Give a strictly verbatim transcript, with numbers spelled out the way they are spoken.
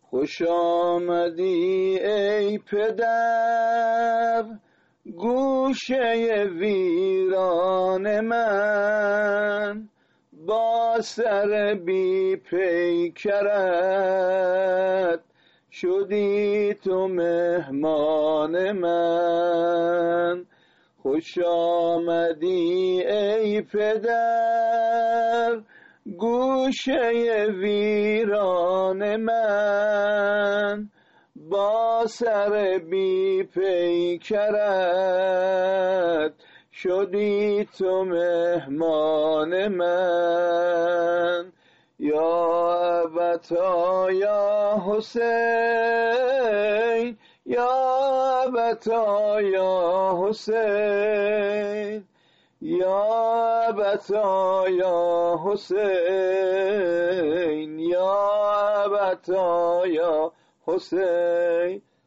خوش آمدی ای پدر گوشه ویران من، با سر بی پیکرت شدی تو مهمان من. خوش آمدی ای پدر گوشه ویران من، با سر بی پیکرت شدی تو مهمان من. یا ابتا یا حسین، یا ابتا یا حسین، یا ابتا یا حسین، یا ابتا یا حسین.